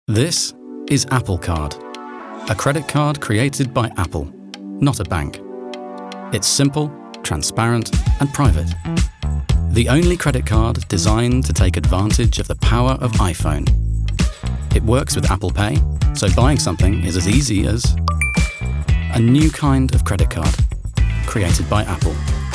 This is Apple Card, a credit card created by Apple, not a bank. It's simple, transparent, and private. The only credit card designed to take advantage of the power of iPhone. It works with Apple Pay, so buying something is as easy as a new kind of credit card created by Apple.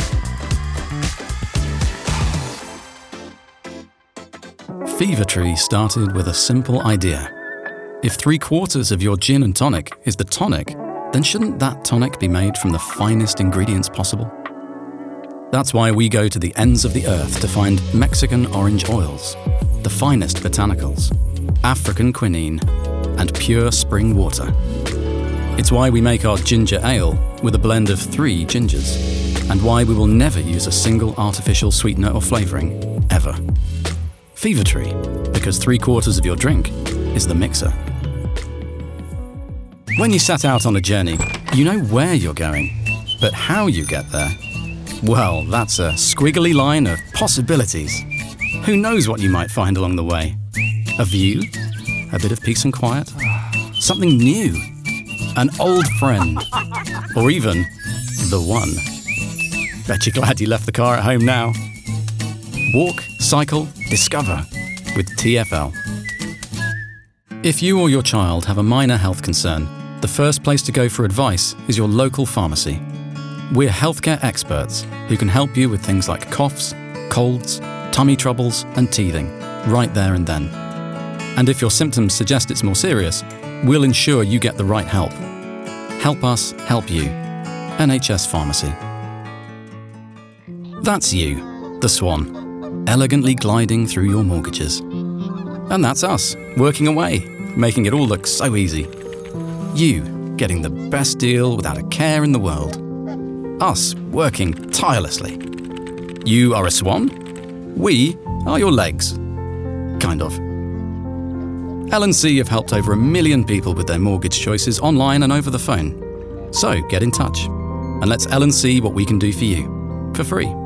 Fever-Tree started with a simple idea. If 3/4 of your gin and tonic is the tonic, then shouldn't that tonic be made from the finest ingredients possible? That's why we go to the ends of the earth to find Mexican orange oils, the finest botanicals, African quinine, and pure spring water. It's why we make our ginger ale with a blend of 3 gingers, and why we will never use a single artificial sweetener or flavouring, ever. Fever-Tree, because 3/4 of your drink is the mixer. When you set out on a journey, you know where you're going, but how you get there? Well, that's a squiggly line of possibilities. Who knows what you might find along the way? A view? A bit of peace and quiet? Something new? An old friend? Or even the one? Bet you're glad you left the car at home now. Walk, cycle, discover with TfL. If you or your child have a minor health concern, the first place to go for advice is your local pharmacy. We're healthcare experts who can help you with things like coughs, colds, tummy troubles, and teething, right there and then. And if your symptoms suggest it's more serious, we'll ensure you get the right help. Help us help you. NHS Pharmacy. That's you, the Swan, elegantly gliding through your mortgages. And that's us, working away, making it all look so easy. You, getting the best deal without a care in the world. Us, working tirelessly. You are a swan? We are your legs. Kind of. L&C have helped over 1 million people with their mortgage choices online and over the phone. So get in touch, and let's L&C what we can do for you, for free.